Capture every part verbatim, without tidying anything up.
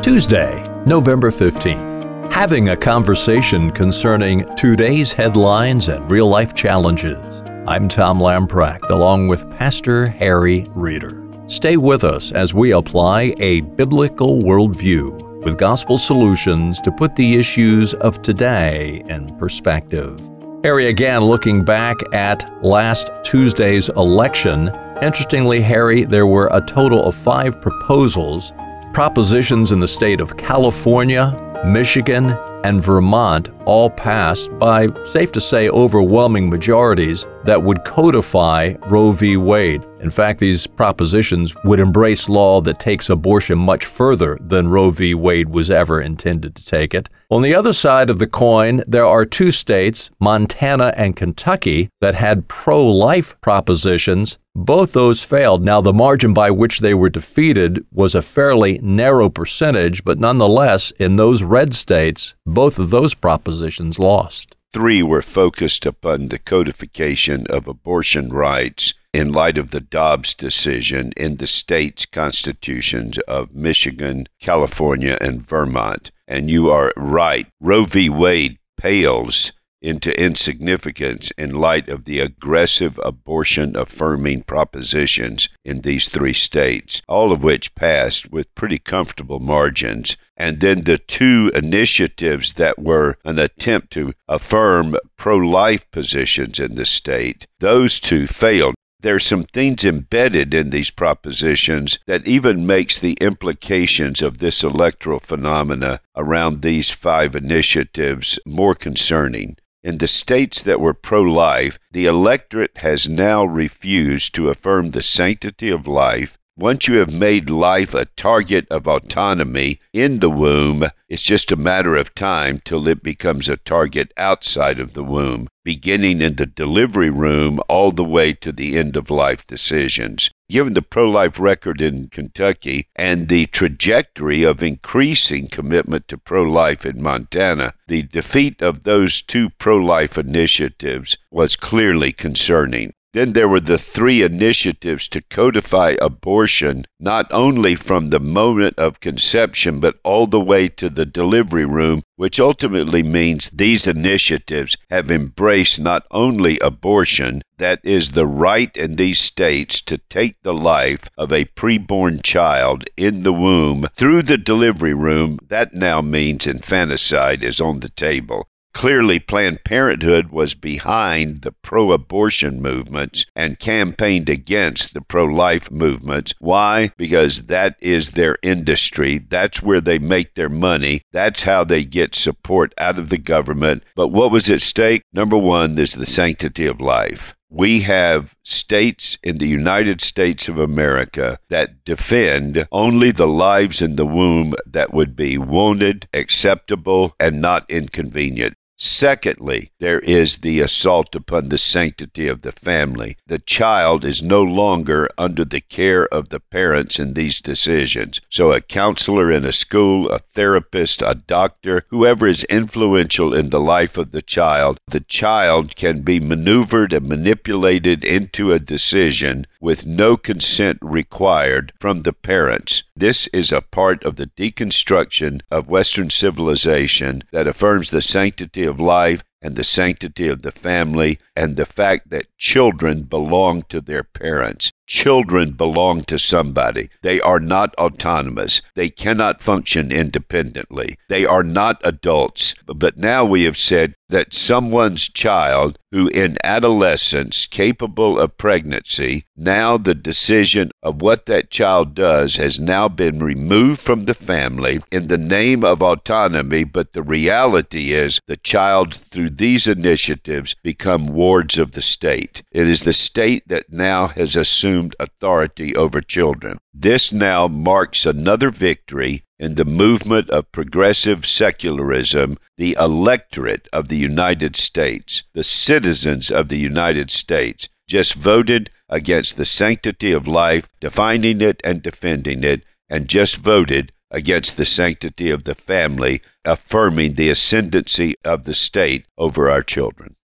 Tuesday, November fifteenth. Having a conversation concerning today's headlines and real-life challenges. I'm Tom Lamprecht, along with Pastor Harry Reeder. Stay with us as we apply a biblical worldview with gospel solutions to put the issues of today in perspective. Harry, again, looking back at last Tuesday's election. Interestingly, Harry, there were a total of five proposals, propositions in the state of California, Michigan, and Vermont all passed by, safe to say, overwhelming majorities that would codify Roe v. Wade. In fact, these propositions would embrace law that takes abortion much further than Roe v. Wade was ever intended to take it. On the other side of the coin, there are two states, Montana and Kentucky, that had pro-life propositions. Both those failed. Now, the margin by which they were defeated was a fairly narrow percentage, but nonetheless, in those red states, both of those propositions lost. Three were focused upon the codification of abortion rights in light of the Dobbs decision in the states' constitutions of Michigan, California, and Vermont. And you are right, Roe v. Wade pales into insignificance in light of the aggressive abortion-affirming propositions in these three states, all of which passed with pretty comfortable margins. And then the two initiatives that were an attempt to affirm pro-life positions in the state, those two failed. There's some things embedded in these propositions that even makes the implications of this electoral phenomena around these five initiatives more concerning. In the states that were pro-life, the electorate has now refused to affirm the sanctity of life. Once you have made life a target of autonomy in the womb, it's just a matter of time till it becomes a target outside of the womb, beginning in the delivery room all the way to the end-of-life decisions. Given the pro-life record in Kentucky and the trajectory of increasing commitment to pro-life in Montana, the defeat of those two pro-life initiatives was clearly concerning. Then there were the three initiatives to codify abortion, not only from the moment of conception, but all the way to the delivery room, which ultimately means these initiatives have embraced not only abortion, that is the right in these states to take the life of a preborn child in the womb through the delivery room. That now means infanticide is on the table. Clearly, Planned Parenthood was behind the pro-abortion movements and campaigned against the pro-life movements. Why? Because that is their industry. That's where they make their money. That's how they get support out of the government. But what was at stake? Number one is the sanctity of life. We have states in the United States of America that defend only the lives in the womb that would be wanted, acceptable, and not inconvenient. Secondly, there is the assault upon the sanctity of the family. The child is no longer under the care of the parents in these decisions. So a counselor in a school, a therapist, a doctor, whoever is influential in the life of the child, the child can be maneuvered and manipulated into a decision with no consent required from the parents. This is a part of the deconstruction of Western civilization that affirms the sanctity of life and the sanctity of the family and the fact that children belong to their parents. Children belong to somebody. They are not autonomous. They cannot function independently. They are not adults. But now we have said that someone's child who in adolescence, capable of pregnancy, now the decision of what that child does has now been removed from the family in the name of autonomy, but the reality is the child, through these initiatives, become wards of the state. It is the state that now has assumed authority over children. This now marks another victory in the movement of progressive secularism. The electorate of the United States, the citizens of the United States, just voted against the sanctity of life, defining it and defending it, and just voted against the sanctity of the family, affirming the ascendancy of the state over our children.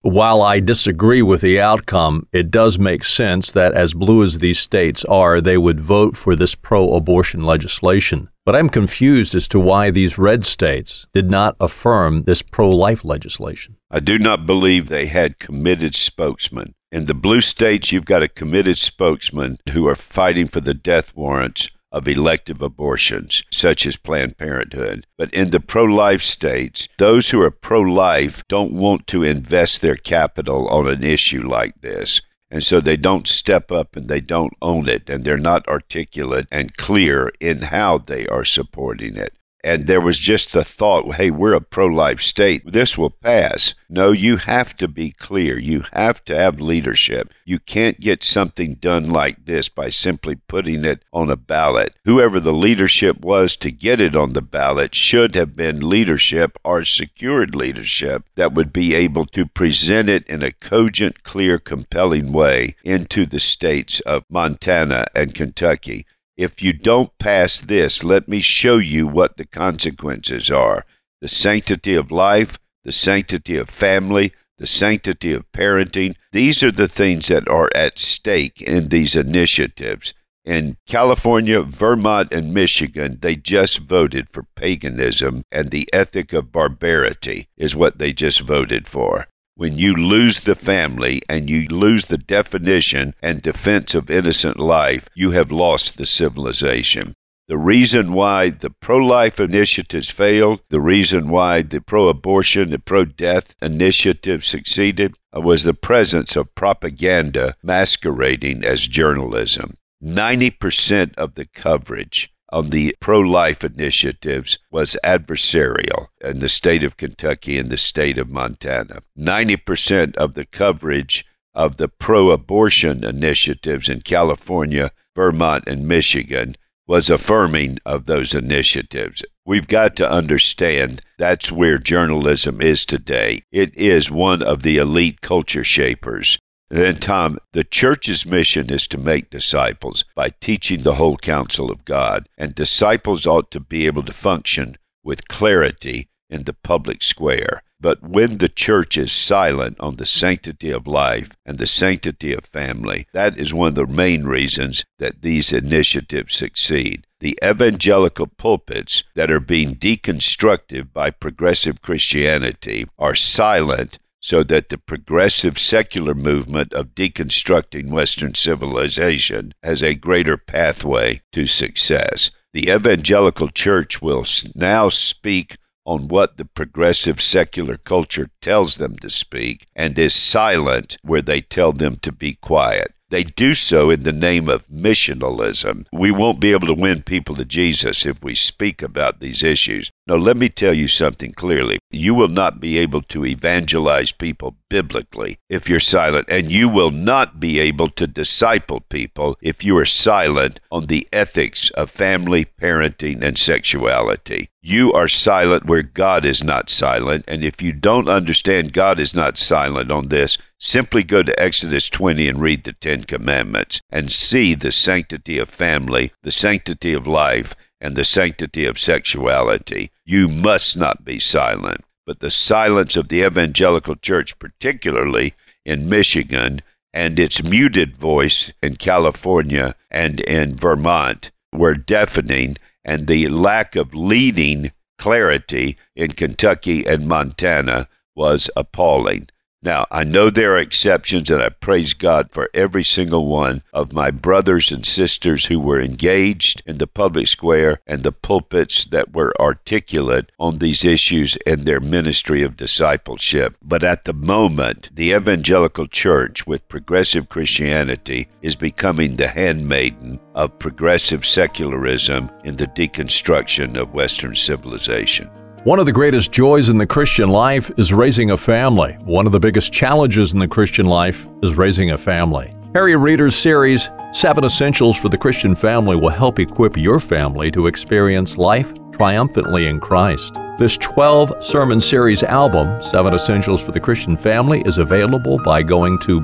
While I disagree with the outcome, it does make sense that as blue as these states are, they would vote for this pro-abortion legislation. But I'm confused as to why these red states did not affirm this pro-life legislation. I do not believe they had committed spokesmen. In the blue states, you've got a committed spokesman who are fighting for the death warrants of elective abortions, such as Planned Parenthood. But in the pro-life states, those who are pro-life don't want to invest their capital on an issue like this. And so they don't step up and they don't own it, and they're not articulate and clear in how they are supporting it. And there was just the thought, hey, we're a pro-life state. This will pass. No, you have to be clear. You have to have leadership. You can't get something done like this by simply putting it on a ballot. Whoever the leadership was to get it on the ballot should have been leadership or secured leadership that would be able to present it in a cogent, clear, compelling way into the states of Montana and Kentucky. If you don't pass this, let me show you what the consequences are. The sanctity of life, the sanctity of family, the sanctity of parenting. These are the things that are at stake in these initiatives. In California, Vermont, and Michigan, they just voted for paganism, and the ethic of barbarity is what they just voted for. When you lose the family and you lose the definition and defense of innocent life, you have lost the civilization. The reason why the pro-life initiatives failed, the reason why the pro-abortion and pro-death initiative succeeded, was the presence of propaganda masquerading as journalism. ninety percent of the coverage on the pro-life initiatives was adversarial in the state of Kentucky and the state of Montana. ninety percent of the coverage of the pro-abortion initiatives in California, Vermont, and Michigan was affirming of those initiatives. We've got to understand that's where journalism is today. It is one of the elite culture shapers. And then, Tom, the church's mission is to make disciples by teaching the whole counsel of God. And disciples ought to be able to function with clarity in the public square. But when the church is silent on the sanctity of life and the sanctity of family, that is one of the main reasons that these initiatives succeed. The evangelical pulpits that are being deconstructed by progressive Christianity are silent so that the progressive secular movement of deconstructing Western civilization has a greater pathway to success. The evangelical church will now speak on what the progressive secular culture tells them to speak and is silent where they tell them to be quiet. They do so in the name of missionalism. We won't be able to win people to Jesus if we speak about these issues. No, let me tell you something clearly. You will not be able to evangelize people biblically if you're silent, and you will not be able to disciple people if you are silent on the ethics of family, parenting, and sexuality. You are silent where God is not silent, and if you don't understand God is not silent on this, simply go to Exodus twenty and read the Ten Commandments and see the sanctity of family, the sanctity of life, and the sanctity of sexuality. You must not be silent. But the silence of the evangelical church, particularly in Michigan, and its muted voice in California and in Vermont were deafening, and the lack of leading clarity in Kentucky and Montana was appalling. Now, I know there are exceptions, and I praise God for every single one of my brothers and sisters who were engaged in the public square and the pulpits that were articulate on these issues in their ministry of discipleship. But at the moment, the evangelical church with progressive Christianity is becoming the handmaiden of progressive secularism in the deconstruction of Western civilization. One of the greatest joys in the Christian life is raising a family. One of the biggest challenges in the Christian life is raising a family. Harry Reeder's series, Seven Essentials for the Christian Family, will help equip your family to experience life triumphantly in Christ. This twelve-sermon series album, Seven Essentials for the Christian Family, is available by going to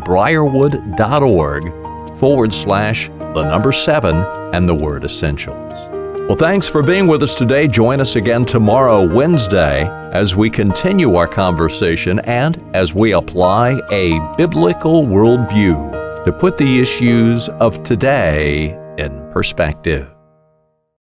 briarwood.org forward slash the number seven and the word essentials. Well, thanks for being with us today. Join us again tomorrow, Wednesday, as we continue our conversation and as we apply a biblical worldview to put the issues of today in perspective.